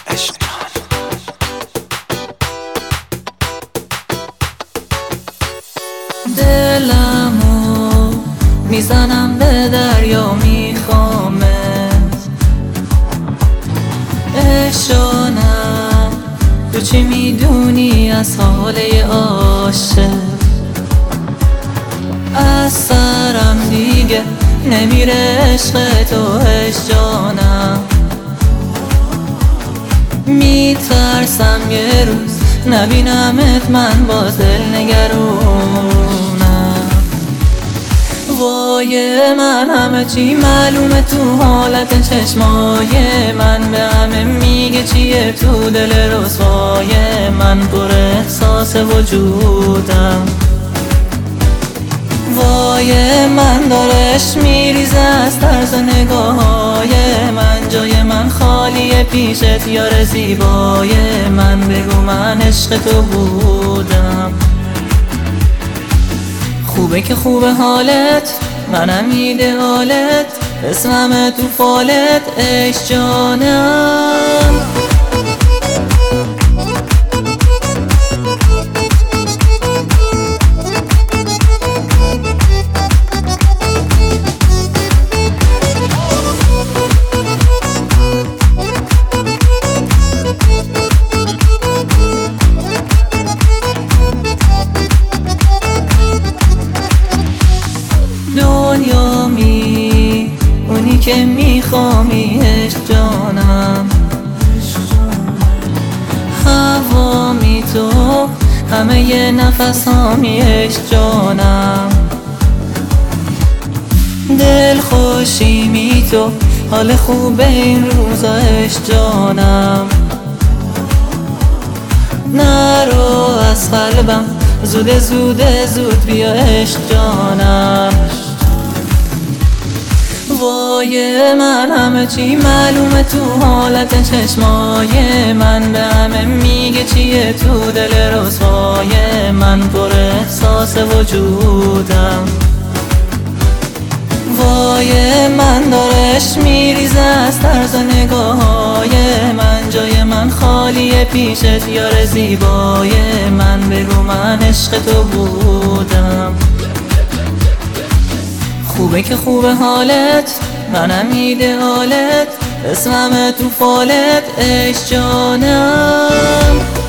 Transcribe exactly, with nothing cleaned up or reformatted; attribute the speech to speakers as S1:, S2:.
S1: دلمو میزنم به دریا میخوامت، عشقانم تو چی میدونی از حاله عاشق؟ از سرم دیگه نمیره عشق تو عشق جانم، میترسم یه روز نبینمت من باز دل نگرونم. وای من همه چی معلومه تو حالت چشمای من، به همه میگه چیه تو دل رسوای من، پر احساس وجودم. وای من دارش میریزه از طرز نگاههای من، جای من خالیه پیشت یار زیبای من، بگو من عشق تو بودم. خوبه که خوبه حالت، منم ایدئالت، اسمم تو فالت عشق جانم. دنیا می اونی که میخوامی عشق جانم، هوا می تو همه ی نفس هامی عشق جانم، دل خوشی می تو حال خوبه این روزا عشق جانم. نرو از قلبم زود زود زود بیا عشق جانم. وای من همه چی معلومه تو حالت چشمای من، به همه میگه چیه تو دل رسوای من، پر احساس وجودم. وای من دارش میریزه از طرز نگاههای من، جای من خالیه پیشت یار زیبای من، بگو من عشق تو بودم. خوبه که خوبه حالت، منم ایدئالت، اسمم تو فالت عشق جانم.